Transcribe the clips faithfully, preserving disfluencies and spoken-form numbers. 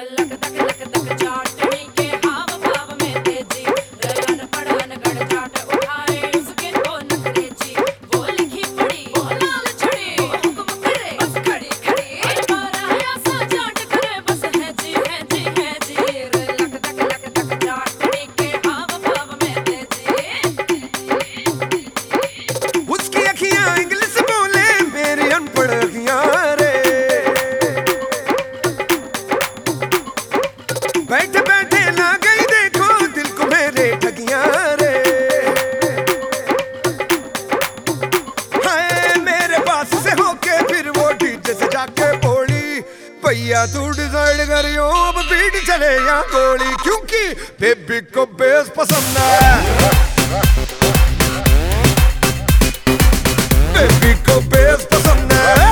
बैठे बैठे ना गई देखो दिल को मेरे ठगियां रे। हाय मेरे पास से होके फिर वो डीजे से जाके बोली, भैया तू डिसाइड करियो अब बीट चले या गोली, क्योंकि बेबी को बेस पसंद है, बेबी को बेस पसंद है।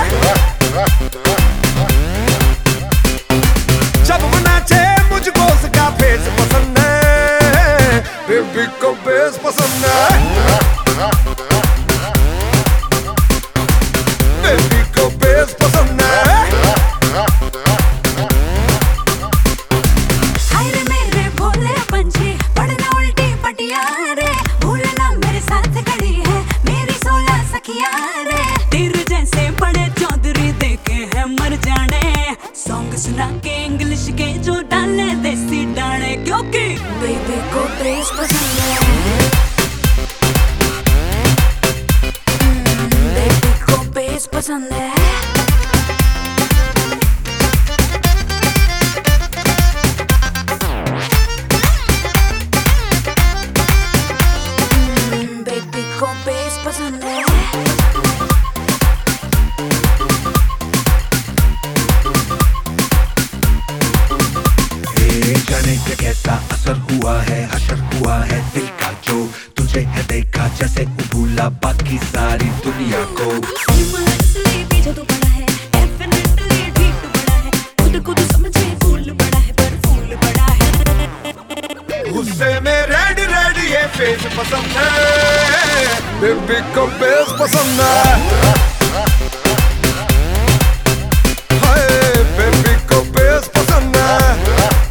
जब वो नाचे मुझको उसका फेस पसंद है, बेबी को बेस पसंद है, बेबी को बेस पसंद है। हाय रे मेरे भोले पंछी पढ़ना उल्टी पटिया रे, भूलना मेरे साथ खड़ी है मेरी सोलह सखिया रे। तेरे जैसे बड़े चौधरी देखे हैं मर जाने, सॉन्ग सुना के इंग्लिश के जो डाले देसी डाले, क्योंकि बेबी को बेस पसंद है, बेबी को बेस पसंद है। बेबी को बेस पसंद है। जाने के कैसा असर हुआ है, हशर हुआ है दिल का जो तुझे है देखा जैसे भूला बाकी सारी दुनिया को। पीछे तो पड़ा है डेफिनेटली ठीक बड़ा है, खुद को तो समझे फूल बड़ा है पर फूल बड़ा है। गुस्से में रेड रेड ये फेस पसंद है, बेबी को बेस पसंद है। हाय बेबी को बेस पसंद है।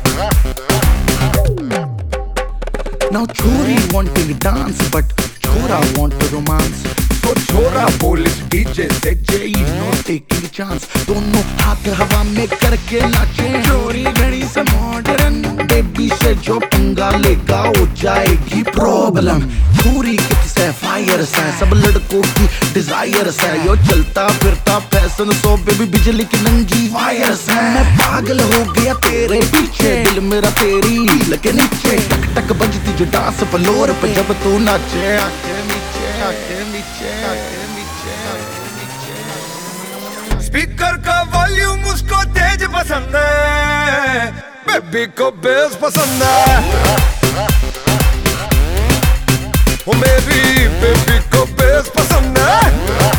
Now chori wanting dance but chora want to romance, so chora बोल इस डीजे से Jay no taking chance, दोनों हाथ हवा में करके नाचे। चोरी घड़ी से मॉडर्न बेबी से जो पंगा लेगा हो जाएगी प्रॉब्लम। चोरी किससे फायर से सब लड़कों की डिजायर से, यो चलता फिरता फैशन सो बेबी बिजली की नंगी वायर से। मैं पागल हो गया तेरे पीछे, दिल मेरा तेरी लगे नीचे, टक टक बजती जो डांस फ्लोर पे जब तू नाचे। आके नीचे आके नीचे आके नीचे आके नीचे। स्पीकर का वॉल्यूम उसको तेज पसंद है, बेबी को बेस पसंद है। ओ मेरी बेबी को बेस पसंद है।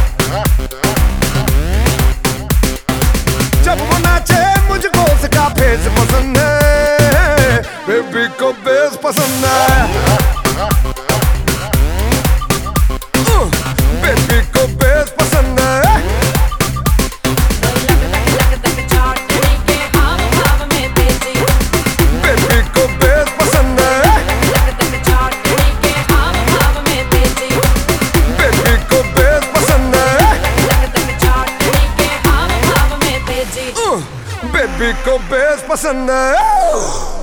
जब वो नाचे मुझको उसका फेस पसंद है, बेबी को बेस पसंद है। बेबी को बेस पसंद है। बेबी को बेस पसंद है। बेबी को बेस पसंद है। बेबी को बेस पसंद है।